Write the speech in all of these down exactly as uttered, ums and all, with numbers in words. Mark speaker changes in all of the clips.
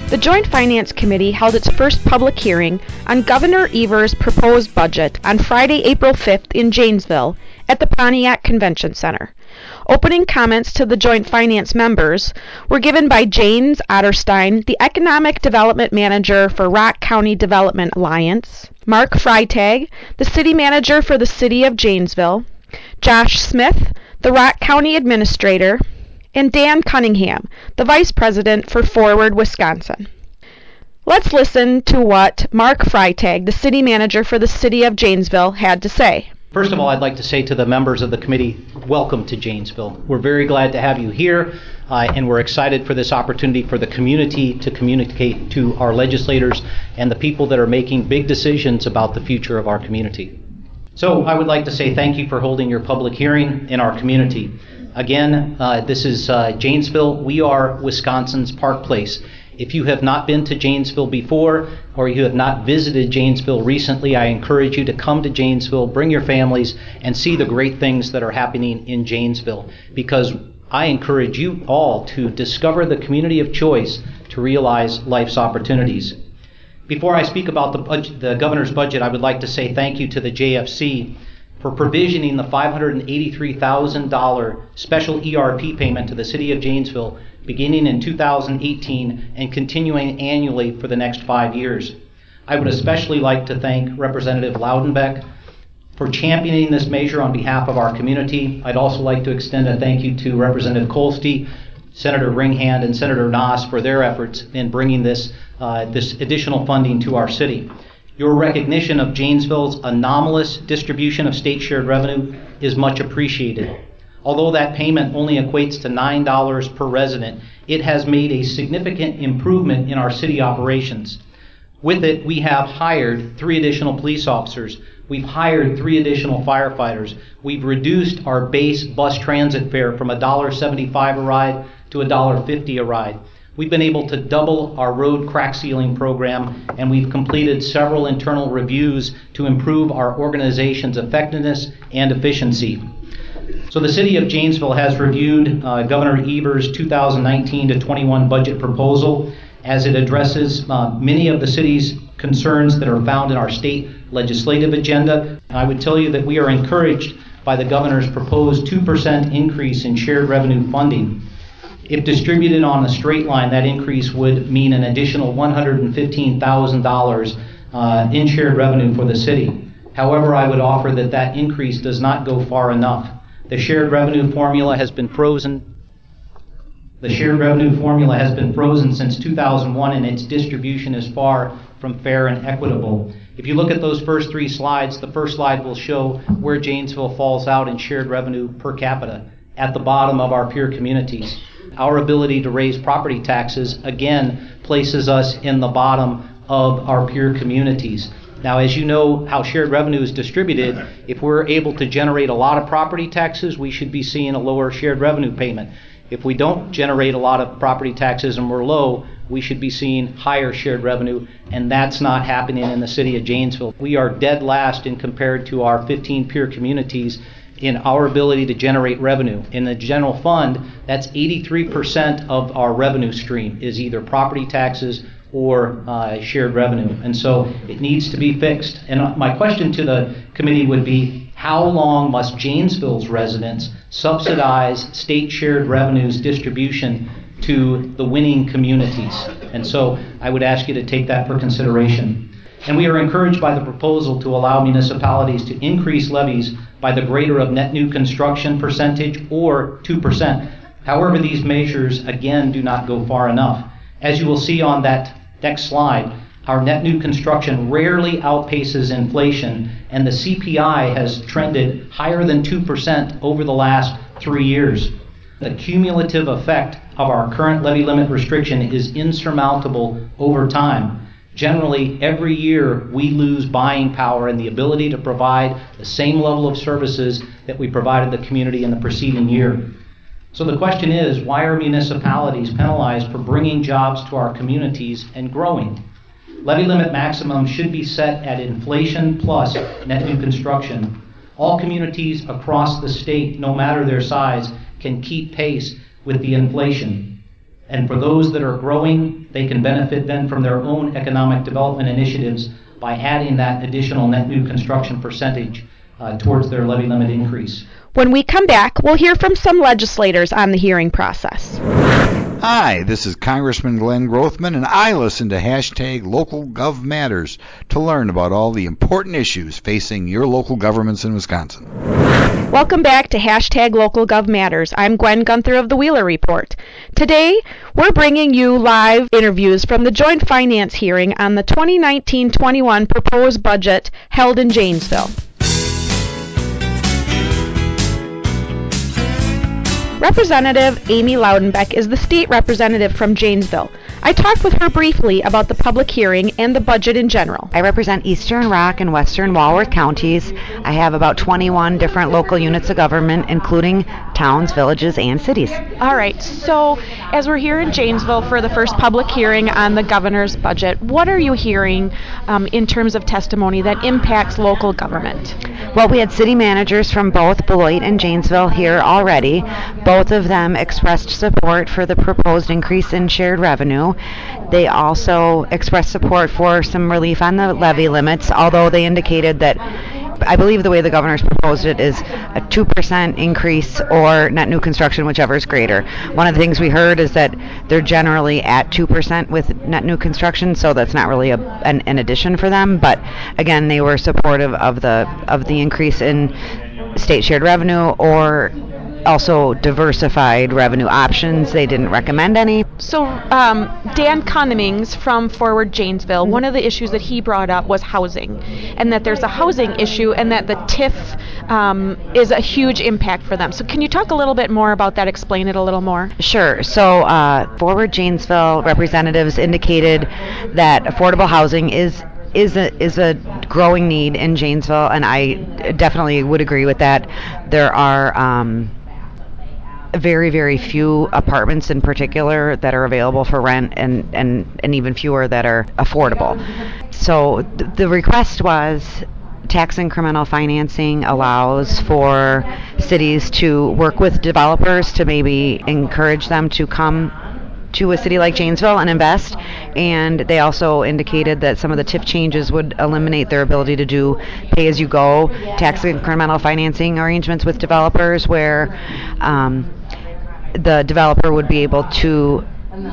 Speaker 1: The Joint Finance Committee held its first public hearing on Governor Evers' proposed budget on Friday, April fifth in Janesville at the Pontiac Convention Center. Opening comments to the Joint Finance members were given by James Otterstein, the Economic Development Manager for Rock County Development Alliance, Mark Freitag, the City Manager for the City of Janesville, Josh Smith, the Rock County Administrator, and Dan Cunningham, the Vice President for Forward Wisconsin. Let's listen to what Mark Freitag, the City Manager for the City of Janesville, had to say.
Speaker 2: First of all, I'd like to say to the members of the committee, welcome to Janesville. We're very glad to have you here, uh, and we're excited for this opportunity for the community to communicate to our legislators and the people that are making big decisions about the future of our community. So I would like to say thank you for holding your public hearing in our community. Again, uh, this is uh, Janesville. We are Wisconsin's Park Place. If you have not been to Janesville before, or you have not visited Janesville recently, I encourage you to come to Janesville, bring your families, and see the great things that are happening in Janesville. Because I encourage you all to discover the community of choice to realize life's opportunities. Before I speak about the, budget, the governor's budget, I would like to say thank you to the J F C for provisioning the five hundred eighty-three thousand dollars special E R P payment to the City of Janesville beginning in two thousand eighteen and continuing annually for the next five years. I would especially like to thank Representative Loudenbeck for championing this measure on behalf of our community. I'd also like to extend a thank you to Representative Kolstey, Senator Ringhand, and Senator Noss for their efforts in bringing this, uh, this additional funding to our city. Your recognition of Janesville's anomalous distribution of state shared revenue is much appreciated. Although that payment only equates to nine dollars per resident, it has made a significant improvement in our city operations. With it, we have hired three additional police officers. We've hired three additional firefighters. We've reduced our base bus transit fare from one dollar seventy-five a ride to one dollar fifty a ride. We've been able to double our road crack sealing program, and we've completed several internal reviews to improve our organization's effectiveness and efficiency. So the City of Janesville has reviewed uh, Governor Evers' two thousand nineteen to twenty-one budget proposal as it addresses uh, many of the city's concerns that are found in our state legislative agenda. And I would tell you that we are encouraged by the governor's proposed two percent increase in shared revenue funding. If distributed on a straight line, that increase would mean an additional one hundred fifteen thousand dollars uh, in shared revenue for the city. However, I would offer that that increase does not go far enough. The shared revenue formula has been frozen. The shared revenue formula has been frozen since two thousand one, and its distribution is far from fair and equitable. If you look at those first three slides, the first slide will show where Janesville falls out in shared revenue per capita, at the bottom of our peer communities. Our ability to raise property taxes, again, places us in the bottom of our peer communities. Now, as you know how shared revenue is distributed, if we're able to generate a lot of property taxes, we should be seeing a lower shared revenue payment. If we don't generate a lot of property taxes and we're low, we should be seeing higher shared revenue, and that's not happening in the city of Janesville. We are dead last in compared to our fifteen peer communities in our ability to generate revenue. In the general fund, that's eighty-three percent of our revenue stream is either property taxes or uh, shared revenue. And so it needs to be fixed. And my question to the committee would be, how long must Janesville's residents subsidize state shared revenues distribution to the winning communities? And so I would ask you to take that for consideration. And we are encouraged by the proposal to allow municipalities to increase levies by the greater of net new construction percentage or two percent. However, these measures, again, do not go far enough. As you will see on that next slide, our net new construction rarely outpaces inflation, and the C P I has trended higher than two percent over the last three years. The cumulative effect of our current levy limit restriction is insurmountable over time. Generally, every year we lose buying power and the ability to provide the same level of services that we provided the community in the preceding year. So the question is, why are municipalities penalized for bringing jobs to our communities and growing? Levy limit maximum should be set at inflation plus net new construction. All communities across the state, no matter their size, can keep pace with the inflation. And for those that are growing, they can benefit then from their own economic development initiatives by adding that additional net new construction percentage uh, towards their levy limit increase.
Speaker 1: When we come back, we'll hear from some legislators on the hearing process.
Speaker 3: Hi, this is Congressman Glenn Grothman, and I listen to hashtag Local Gov Matters to learn about all the important issues facing your local governments in Wisconsin.
Speaker 1: Welcome back to hashtag Local Gov Matters. I'm Gwen Gunther of the Wheeler Report. Today, we're bringing you live interviews from the Joint Finance hearing on the twenty nineteen twenty-one proposed budget held in Janesville. Representative Amy Loudenbeck is the state representative from Janesville. I talked with her briefly about the public hearing and the budget in general.
Speaker 4: I represent Eastern Rock and Western Walworth counties. I have about twenty-one different local units of government, including towns, villages, and cities.
Speaker 1: All right, so as we're here in Janesville for the first public hearing on the governor's budget, what are you hearing um, in terms of testimony that impacts local government?
Speaker 4: Well, we had city managers from both Beloit and Janesville here already. Both of them expressed support for the proposed increase in shared revenue. They also expressed support for some relief on the levy limits, although they indicated that I believe the way the governor's proposed it is a two percent increase or net new construction, whichever is greater. One of the things we heard is that they're generally at two percent with net new construction, so that's not really a, an, an addition for them. But again, they were supportive of the of the increase in state shared revenue or also diversified revenue options. They didn't recommend any.
Speaker 1: So um, Dan Cunnings from Forward Janesville, one of the issues that he brought up was housing, and that there's a housing issue and that the T I F um, is a huge impact for them. So can you talk a little bit more about that, explain it a little more?
Speaker 4: Sure. So uh, Forward Janesville representatives indicated that affordable housing is is a is a growing need in Janesville, and I definitely would agree with that. There are um, very, very few apartments in particular that are available for rent, and, and, and even fewer that are affordable. So th- the request was tax incremental financing allows for cities to work with developers to maybe encourage them to come to a city like Janesville and invest, and they also indicated that some of the T I F changes would eliminate their ability to do pay-as-you-go tax incremental financing arrangements with developers where um, the developer would be able to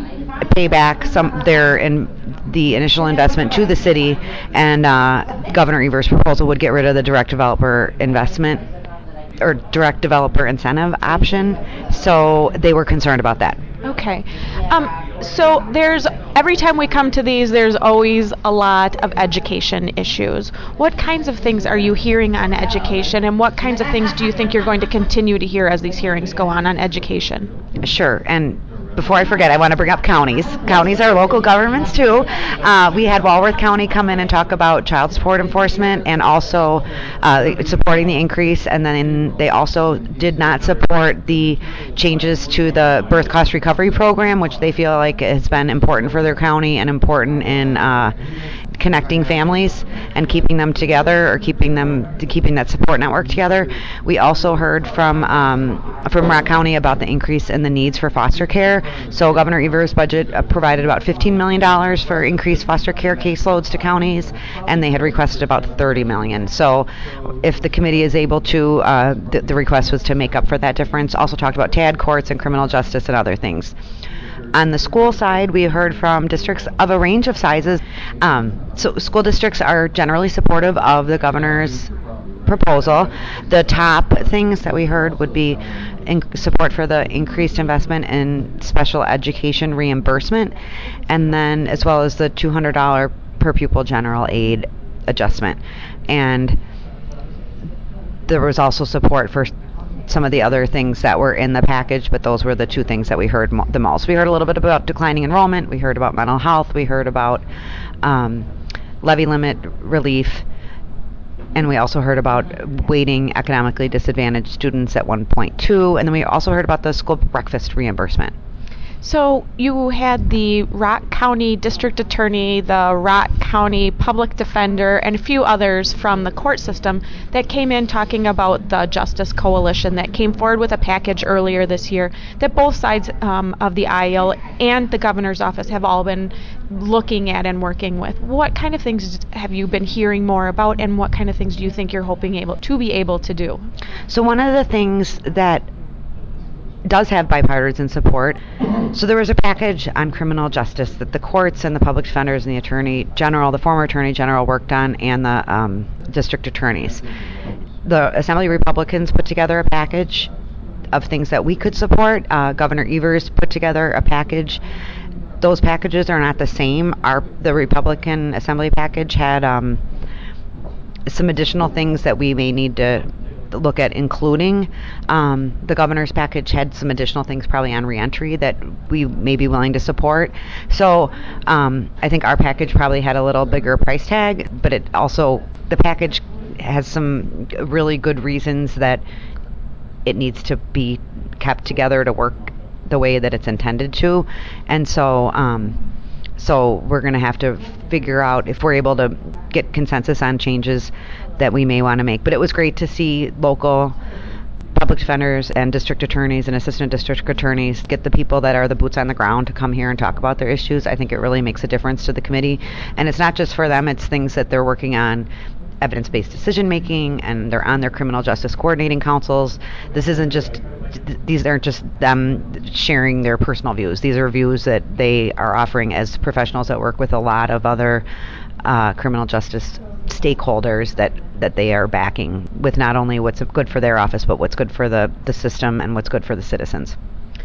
Speaker 4: pay back some their in the initial investment to the city, and uh, Governor Evers' proposal would get rid of the direct developer investment or direct developer incentive option. So they were concerned about that.
Speaker 1: Okay. Um, so there's, every time we come to these, there's always a lot of education issues. What kinds of things are you hearing on education, and what kinds of things do you think you're going to continue to hear as these hearings go on on education?
Speaker 4: Sure. And before I forget, I want to bring up counties. Counties are local governments too. Uh, we had Walworth County come in and talk about child support enforcement and also uh, supporting the increase, and then they also did not support the changes to the birth cost recovery program, which they feel like has been important for their county and important in uh, connecting families and keeping them together, or keeping them keeping that support network together. We also heard from um, from Rock County about the increase in the needs for foster care. So Governor Evers' budget uh, provided about fifteen million dollars for increased foster care caseloads to counties, and they had requested about thirty million dollars. So if the committee is able to, uh, the, the request was to make up for that difference. Also talked about T A D courts and criminal justice and other things. On the school side, we heard from districts of a range of sizes. Um, so school districts are generally supportive of the governor's proposal. The top things that we heard would be in support for the increased investment in special education reimbursement, and then as well as the two hundred dollars per pupil general aid adjustment. And there was also support for some of the other things that were in the package, but those were the two things that we heard mo- the most. We heard a little bit about declining enrollment, we heard about mental health, we heard about um, levy limit relief, and we also heard about weighting economically disadvantaged students at one point two, and then we also heard about the school breakfast reimbursement.
Speaker 1: So you had the Rock County District Attorney, the Rock County Public Defender, and a few others from the court system that came in talking about the Justice Coalition that came forward with a package earlier this year that both sides um, of the aisle and the governor's office have all been looking at and working with. What kind of things have you been hearing more about, and what kind of things do you think you're hoping able to be able to do?
Speaker 4: So one of the things that does have bipartisan support. So there was a package on criminal justice that the courts and the public defenders and the attorney general, the former attorney general worked on, and the um, district attorneys. The Assembly Republicans put together a package of things that we could support. Uh, Governor Evers put together a package. Those packages are not the same. Our the Republican Assembly package had um, some additional things that we may need to look at including. Um, the governor's package had some additional things probably on reentry that we may be willing to support. So um, I think our package probably had a little bigger price tag, but it also, the package has some really good reasons that it needs to be kept together to work the way that it's intended to. And so um, so we're going to have to figure out if we're able to get consensus on changes that we may want to make. But it was great to see local public defenders and district attorneys and assistant district attorneys get the people that are the boots on the ground to come here and talk about their issues. I think it really makes a difference to the committee. And it's not just for them, it's things that they're working on, evidence-based decision making, and they're on their criminal justice coordinating councils. This isn't just, these aren't just them sharing their personal views. These are views that they are offering as professionals that work with a lot of other uh, criminal justice stakeholders that, that they are backing with not only what's good for their office, but what's good for the, the system and what's good for the citizens.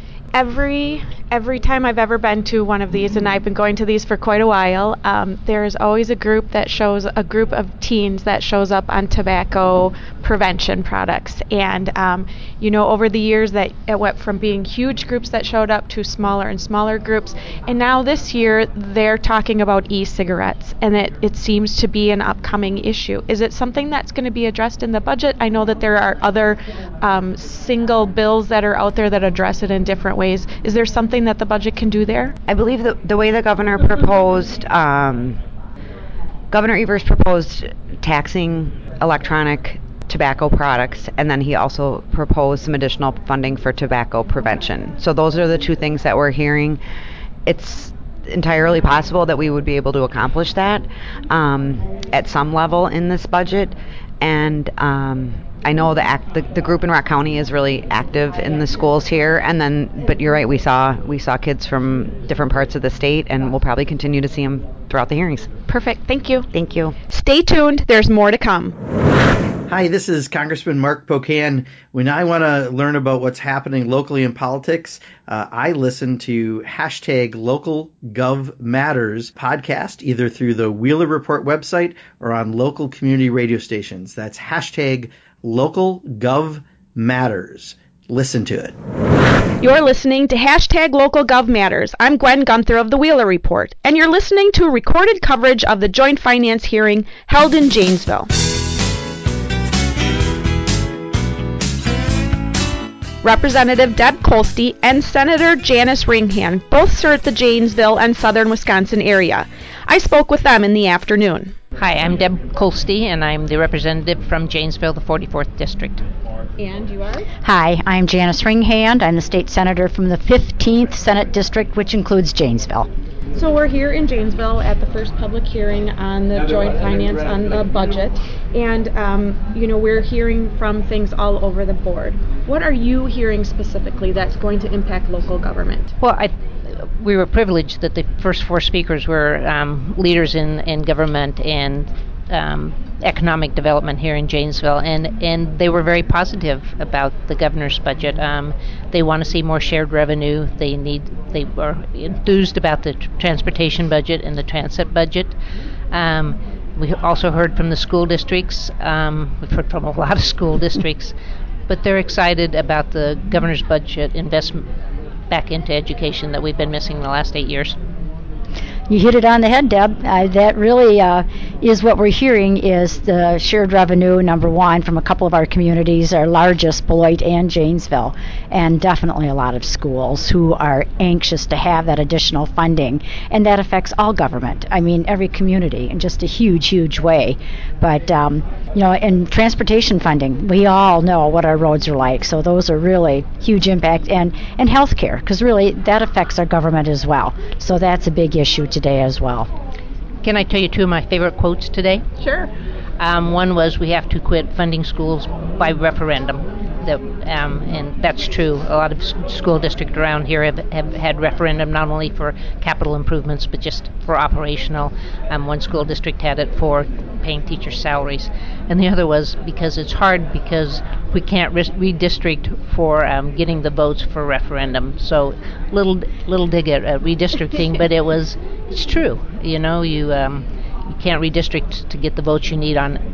Speaker 1: Every every time I've ever been to one of these, and I've been going to these for quite a while, um, there's always a group that shows, a group of teens that shows up on tobacco prevention products. And, um, you know, over the years that it went from being huge groups that showed up to smaller and smaller groups. And now this year they're talking about e-cigarettes, and it, it seems to be an upcoming issue. Is it something that's going to be addressed in the budget? I know that there are other um, single bills that are out there that address it in different ways. Ways. Is there something that the budget can do there?
Speaker 4: I believe that the way the governor proposed, um, Governor Evers proposed taxing electronic tobacco products, and then he also proposed some additional funding for tobacco prevention. So those are the two things that we're hearing. It's entirely possible that we would be able to accomplish that um, at some level in this budget. And um, I know the, act, the the group in Rock County is really active in the schools here, and then, but you're right, we saw we saw kids from different parts of the state, and we'll probably continue to see them throughout the hearings.
Speaker 1: Perfect. Thank you.
Speaker 4: Thank you.
Speaker 1: Stay tuned. There's more to come.
Speaker 5: Hi, this is Congressman Mark Pocan. When I want to learn about what's happening locally in politics, uh, I listen to hashtag Local Gov Matters podcast, either through the Wheeler Report website or on local community radio stations. That's hashtag Local Gov Matters. Listen to it.
Speaker 1: You're listening to hashtag Local Gov Matters. I'm Gwen Gunther of the Wheeler Report, and you're listening to recorded coverage of the joint finance hearing held in Janesville. Representative Deb Kolste and Senator Janice Ringhand both serve the Janesville and southern Wisconsin area. I spoke with them in the afternoon.
Speaker 6: Hi, I'm Deb Kolste, and I'm the representative from Janesville, the forty-fourth District.
Speaker 1: And you are?
Speaker 7: Hi, I'm Janice Ringhand. I'm the state senator from the fifteenth Senate District, which includes Janesville.
Speaker 1: So we're here in Janesville at the first public hearing on the joint finance on the budget, and um, you know, we're hearing from things all over the board. What are you hearing specifically that's going to impact local government?
Speaker 6: Well, I, we were privileged that the first four speakers were um, leaders in, in government and um, economic development here in Janesville, and, and they were very positive about the governor's budget. Um, they want to see more shared revenue. They need. They are enthused about the tr- transportation budget and the transit budget. Um, we also heard from the school districts. Um, we've heard from a lot of school districts, but they're excited about the governor's budget investment back into education that we've been missing the last eight years.
Speaker 7: You hit it on the head, Deb. Uh, that really uh, is what we're hearing is the shared revenue, number one, from a couple of our communities, our largest, Beloit and Janesville, and definitely a lot of schools who are anxious to have that additional funding, and that affects all government. I mean, every community in just a huge, huge way. But, um, you know, in transportation funding, we all know what our roads are like, so those are really huge impact, and, and health care, because really that affects our government as well. So that's a big issue today as well.
Speaker 6: Can I tell you two of my favorite quotes today?
Speaker 1: Sure.
Speaker 6: Um, one was, we have to quit funding schools by referendum. That, um, and that's true. A lot of s- school districts around here have, have had referendum not only for capital improvements, but just for operational. Um, one school district had it for paying teacher salaries. And the other was because it's hard because we can't re- redistrict for um, getting the votes for referendum. So little little dig at uh, redistricting, but it was, it's true. You know, you um, you can't redistrict to get the votes you need on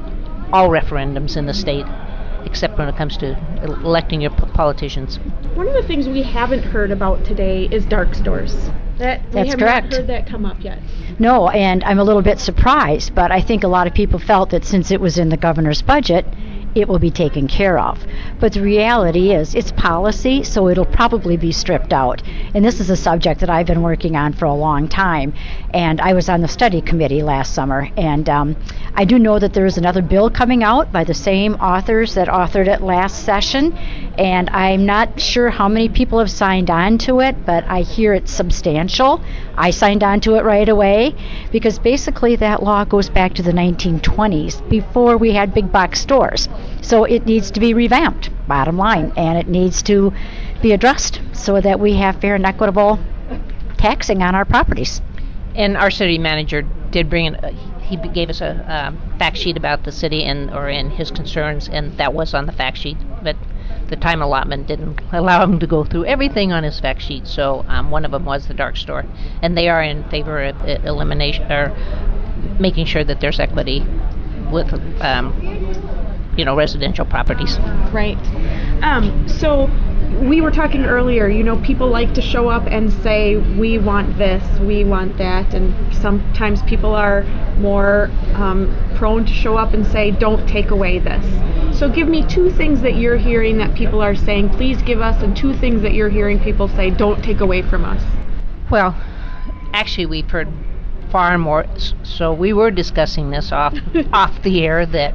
Speaker 6: on all referendums in the state, except when it comes to electing your p- politicians.
Speaker 1: One of the things we haven't heard about today is dark stores. That we
Speaker 7: That's
Speaker 1: have
Speaker 7: correct.
Speaker 1: not heard that come up yet.
Speaker 7: No, and I'm a little bit surprised, but I think a lot of people felt that since it was in the governor's budget, it will be taken care of. But the reality is, it's policy, so it'll probably be stripped out. And this is a subject that I've been working on for a long time, and I was on the study committee last summer, and um, I do know that there is another bill coming out by the same authors that authored it last session, and I'm not sure how many people have signed on to it, but I hear it's substantial. I signed on to it right away because basically that law goes back to the nineteen twenties, before we had big box stores. So it needs to be revamped, bottom line, and it needs to be addressed so that we have fair and equitable taxing on our properties.
Speaker 6: And our city manager did bring in, uh, he gave us a um, fact sheet about the city and or in his concerns, and that was on the fact sheet. But the time allotment didn't allow him to go through everything on his fact sheet. So um, one of them was the dark store, and they are in favor of uh, elimination or making sure that there's equity with, um, you know, residential properties.
Speaker 1: Right. Um, so we were talking earlier, you know, people like to show up and say, we want this, we want that, and sometimes people are more um, prone to show up and say, don't take away this. So give me two things that you're hearing that people are saying, please give us, and two things that you're hearing people say, don't take away from us.
Speaker 6: Well, actually, we've heard far more. So we were discussing this off off the air, that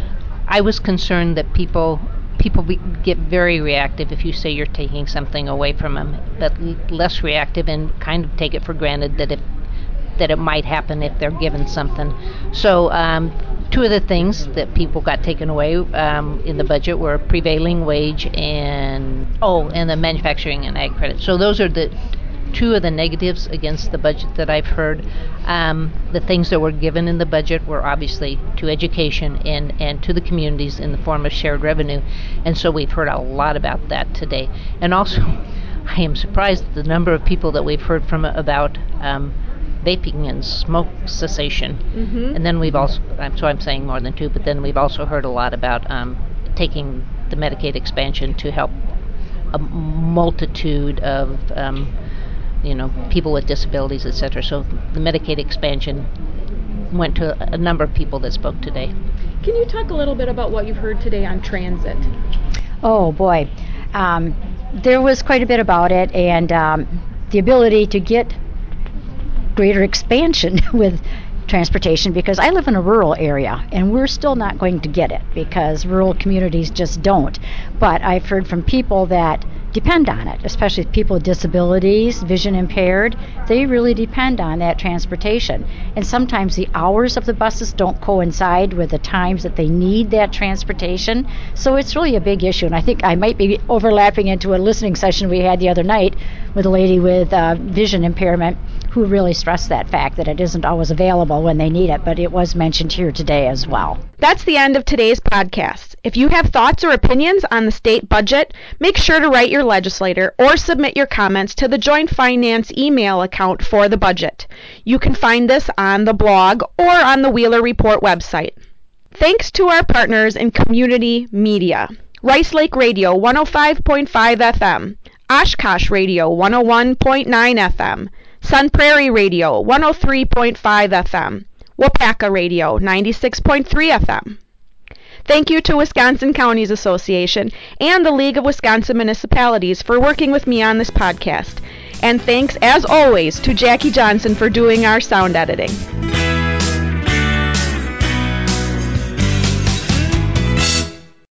Speaker 6: I was concerned that people people be, get very reactive if you say you're taking something away from them, but l- less reactive and kind of take it for granted that if that it might happen if they're given something. So um, two of the things that people got taken away um, in the budget were prevailing wage and oh, and the manufacturing and ag credit. So those are the two of the negatives against the budget that I've heard. Um, the things that were given in the budget were obviously to education and, and to the communities in the form of shared revenue. And so we've heard a lot about that today. And also, I am surprised at the number of people that we've heard from about um, vaping and smoke cessation. Mm-hmm. And then we've also, so I'm saying more than two, but then we've also heard a lot about um, taking the Medicaid expansion to help a multitude of um, you know, people with disabilities, et cetera. So the Medicaid expansion went to a number of people that spoke today.
Speaker 1: Can you talk a little bit about what you've heard today on transit?
Speaker 7: Oh, boy. Um, there was quite a bit about it, and um, the ability to get greater expansion with transportation, because I live in a rural area, and we're still not going to get it because rural communities just don't. But I've heard from people that depend on it, especially people with disabilities, vision impaired. They really depend on that transportation. And sometimes the hours of the buses don't coincide with the times that they need that transportation. So it's really a big issue. And I think I might be overlapping into a listening session we had the other night with a lady with uh, vision impairment who really stressed that fact that it isn't always available when they need it, but it was mentioned here today as well.
Speaker 1: That's the end of today's podcast. If you have thoughts or opinions on the state budget, make sure to write your legislator or submit your comments to the Joint Finance email account for the budget. You can find this on the blog or on the Wheeler Report website. Thanks to our partners in community media. Rice Lake Radio one oh five point five F M, Oshkosh Radio one oh one point nine F M, Sun Prairie Radio one oh three point five F M, Wapaka Radio, ninety-six point three F M. Thank you to Wisconsin Counties Association and the League of Wisconsin Municipalities for working with me on this podcast. And thanks, as always, to Jackie Johnson for doing our sound editing.